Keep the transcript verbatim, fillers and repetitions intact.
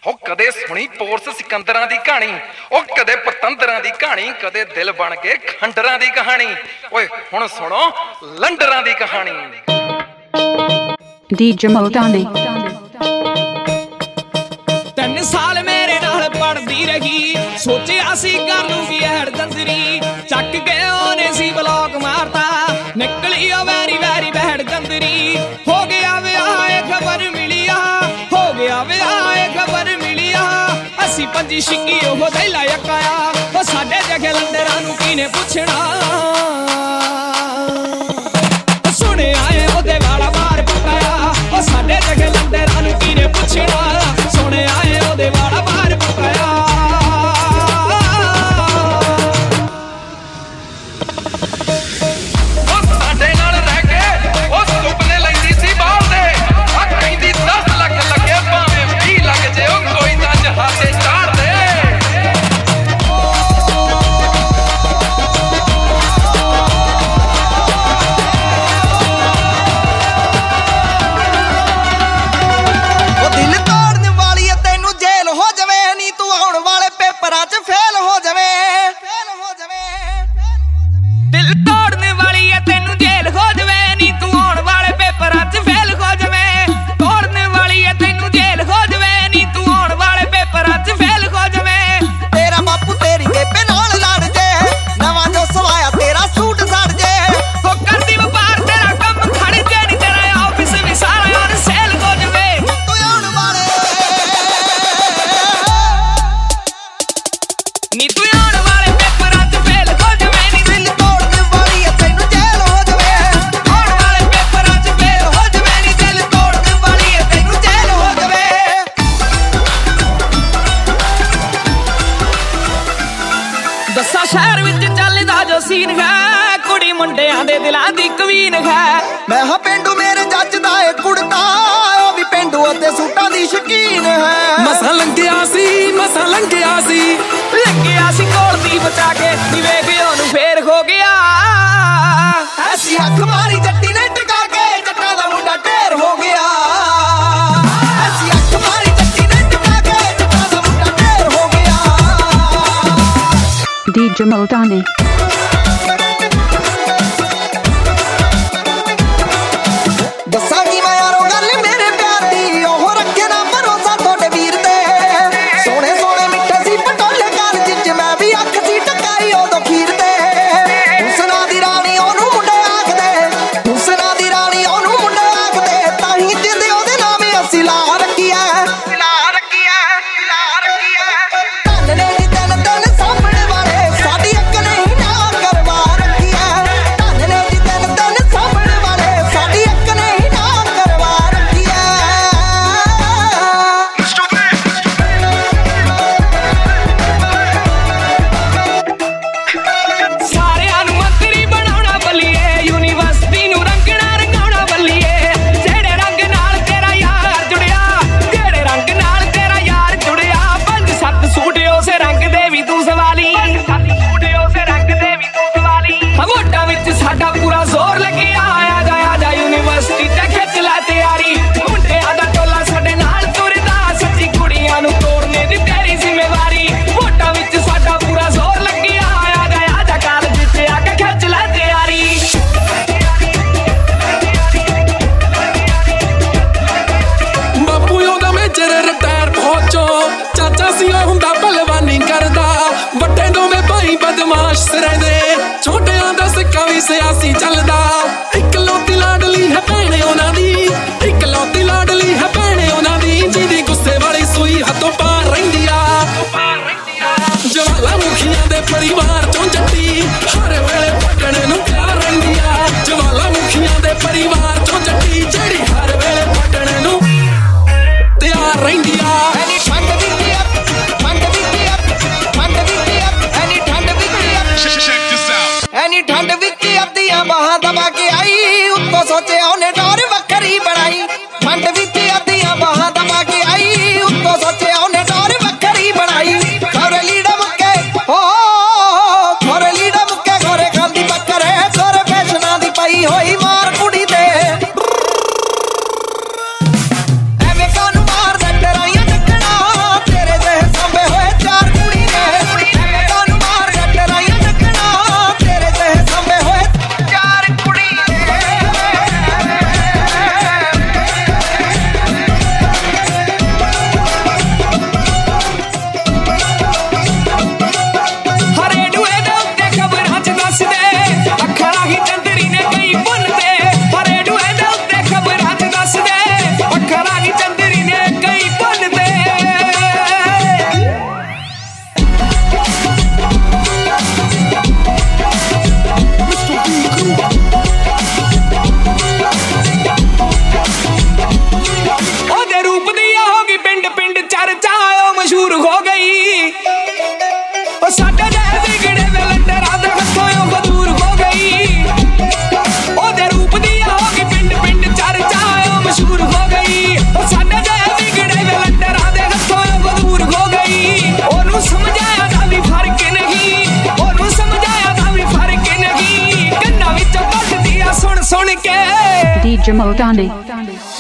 हो कदे सुनी पोरस सिकंदरां दी कहानी, ओ कदे पतंदरां दी कहानी, कदे दिल बन के खंडरां दी कहानी। ओए हुण सुनो लंडरां दी कहानी। डीजे मोल्टाने तीन साल मेरे नाल पढ़दी रही, सोचिया सी कर लूंगी हैड दंदरी, चक के ओने सी ब्लॉक मारता, निकली ओ वैरी वैरी बैड गंदरी। हो गया विआह खबर मिलिया, हो गया विआह खबर मिलिया, असी पंजी छिक्की ओह दैला यकाया, ओ साडे जगे लंडरां नूं कीने पुछना। सुने आए ओदे वाला मार पकाया, ओ साडे जगे लंडरां नूं कीने पुछना। सुने आए ओदे वाला मार पकाया। शहर विच चलदा जो सीन है, कुड़ी मुंडियां दे दिलां दी कवीन है। मैं हां पेंडू मेरे जचदा ए कुड़ता, ओ भी पेंडू ते सूटां दी शकीन है। मसा लंघिया सी मसा लंघिया सी लंघिया सी कोल दी बचा के, नी वेख ओनू फेर हो गया। ऐसी अख मारी जट्टी ने टका के, जट्टा दा मुंडा ढेर हो गया। ऐसी अख मारी जट्टी ने टका के, जट्टा दा मुंडा ढेर हो गया। डीजे मोल्टाने छोटियां दा सिक्का भी सियासी चलदा। इकलौती लाडली है भैने उन्हां दी, इकलौती लाडली है भैने उन्हां दी, जिहदी गुस्से वाली सूई हथों पार रहिंदी आ। ज्वालामुखियां दे परिवार चों जट्टी हर वेले पटने नूं प्यार रहिंदी आ। ज्वालामुखियां दे परिवार चों जट्टी जिहड़ी हर वेले पटने नूं तैयार रहिंदी आ। ठंड विच अद्धियां बाहां दबा के D J Modani.